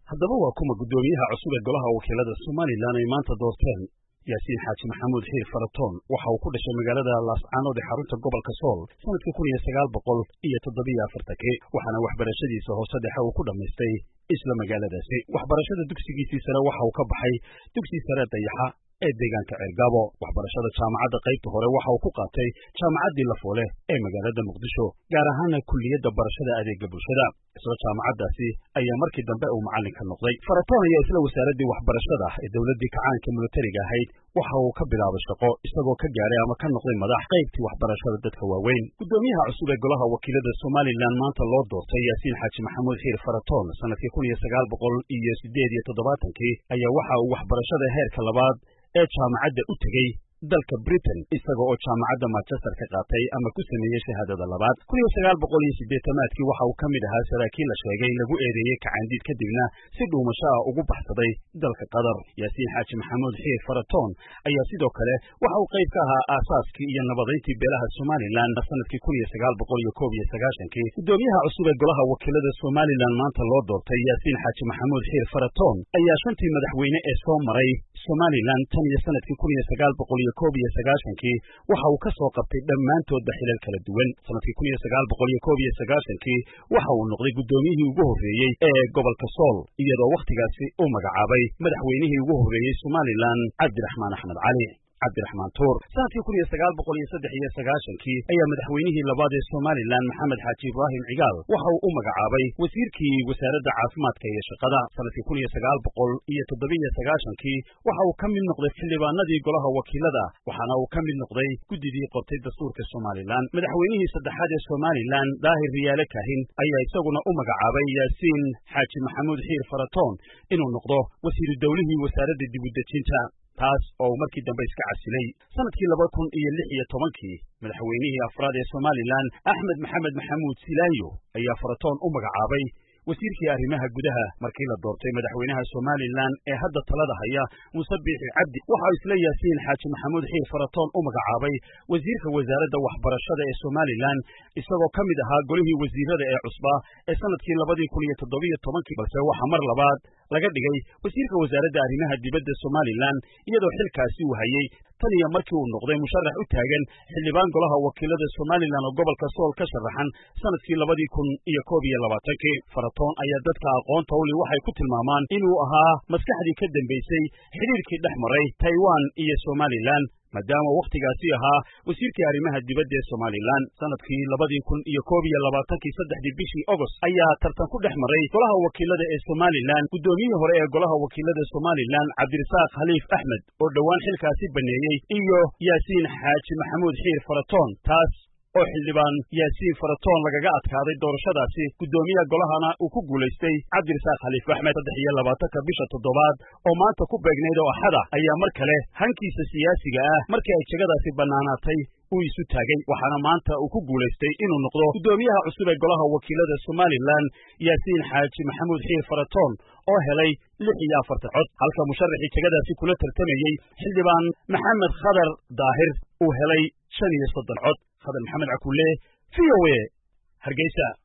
haddaba waa kuma guddoomiyaha cusub ee golaha wakiilada Somaliland ay maanta doorteen Yaasiin Xaaji Maxamuud Xiir Faratoon waxa uu ku dhashay magaalada Laascaanood ee xarunta gobolka Sool sanadkii 1974 waxaana waxbarashadiisa hoose dhexe uu ku dhamaystay isla magaaladaasi. Waxbarashada dugsigiisii sare waxa uu ka baxay dugsiga sare Dayaxa ee deegaanka Ceelgaabo. Waxbarashada jaamacadda qaybta hore waxa uu ku qaatay jaamacaddii Lafoole ee magaalada Muqdisho, gaar ahaan kulliyadda barashada adeegga bulshada. Isla jaamacaddaasi ayaa markii dambe uu macallin ka noqday. Faratoon ayaa isla wasaaraddii waxbarashada ee dowladdii kacaanka militariga ahayd waxa uu ka bilaabay shaqo isagoo ka gaaray ama ka noqday madax qaybtii waxbarashada dadka waaweyn. Guddoomiyaha cusub ee golaha wakiilada Somaliland maanta loo doortay Yaasiin Xaaji Maxamuud Xiir Faratoon sanadkii 1978 ayaa waxa uu waxbarashada heerka labaad ee jaamacadda u tegey dalka Britain isaga oo jaamacadda Manchester ka qaatay ama ku sameeyay shahaadada labaad. 1980 waxa uu kamid ahaa saraakiil la sheegay lagu eedeeyay kacaandiid kadibna si dhuumasho ah ugu baxsaday dalka Qatar. Yaasiin Xaaji Maxamuud Xiir Faratoon ayaa sidoo kale waxa uu qayb ka ahaa aasaaskii iyo nabadeyntii beelaha Somaliland sanadkii 1991. Guddoomiyaha cusub ee golaha wakiilada Somaliland maanta loo doortay Yaasiin Xaaji Maxamuud Xiir Faratoon ayaa shantii madaxweyne ee soo maray Somaliland tan iyo sanadkii 1991 waxa uu ka soo qabtay dhammaantoodba xilal kala duwan. Sanadkii 1991 waxa uu noqday guddoomiyihii ugu horreeyay ee gobolka Sool iyadoo wakhtigaasi uu magacaabay madaxweynihii ugu horreeyay Somaliland Cabdiraxmaan Axmed Cali Cabdiraxmaan Tuur. Sanadkii 1993 ayaa madaxweynihii labaad ee Somaliland Maxamed Xaaji Ibraahim Cigaal waxa uu u magacaabay wasiirkii wasaaradda caafimaadka iyo shaqada. Sanadkii 1997 waxa uu ka mid noqday xildhibaanadii golaha wakiilada waxaana uu ka mid noqday guddidii qortay dastuurka Somaliland. Madaxweynihii saddexaad ee Somaliland Daahir Riyaale Kaahin ayaa isaguna u magacaabay Yaasiin Xaaji Maxamuud Xiir Faratoon inuu noqdo wasiiru dawlihii wasaaradda dib u dejinta, taas oo markii dambe iska casilay. Sanadkii 2016 madaxweynihii afraad ee Somaliland Axmed Maxamed Maxamuud Silaayo ayaa Faratoon u magacaabay wasiirkii arrimaha gudaha markii la doortay madaxweynaha Somaliland ee hadda talada haya Muuse Biixi Cabdi. Waxa isla Yaasiin Xaaji Maxamuud Xiir Faratoon u magacaabay wasiirka wasaaradda waxbarashada ee Somaliland isagoo ka mid ahaa golihii wasiirada ee cusba ee sanadkii 2017 balse waxa mar labaad laga dhigay wasiirka wasaaradda arrimaha dibadda Somaliland iyadoo xilkaasi uu hayay tan iyo markii uu noqday musharax u taagan xildhibaan golaha wakiilada Somaliland oo gobolka Sool ka sharaxan sanadkii 2021. Faratoon ayaa dadka aqoonta u leh waxay ku tilmaamaan inuu ahaa maskaxdii ka dambeysay xiriirkii dhex maray Taiwan iyo Somaliland maadaama wakhtigaasi ahaa wasiirkii arrimaha dibadda ee Somaliland. Sanadkii 2021 bishii August ayaa tartan ku dhex maray golaha wakiilada ee Somaliland guddoomiyihii hore ee golaha wakiilada Somaliland Cabdirasaaq Khaliif Axmed oo dhowaan xilkaasi baneeyay iyo Yaasiin Xaaji Maxamuud Xiir Faratoon, taas oo xildhibaan Yaasiin Faratoon lagaga adkaaday doorashadaasi. Guddoomiyaha golahana uu ku guulaystay Cabdirasaaq Khaliif Axmed. 23 bisha toddobaad oo maanta ku beegnayd oo Axada ayaa mar kale hankiisa siyaasiga ah markii ay jagadaasi bannaanaatay uu isu taagay waxaana maanta uu ku guulaystay inuu noqdo guddoomiyaha cusub ee golaha wakiilada Somaliland Yaasiin Xaaji Maxamuud Xiir Faratoon oo helay 46 cod halka musharaxii jagadaasi kula tartamayay xildhibaan Maxamed Khadar Daahir uu helay 35 cod. Khadar Maxamed Cakuule VOA Hargeysa.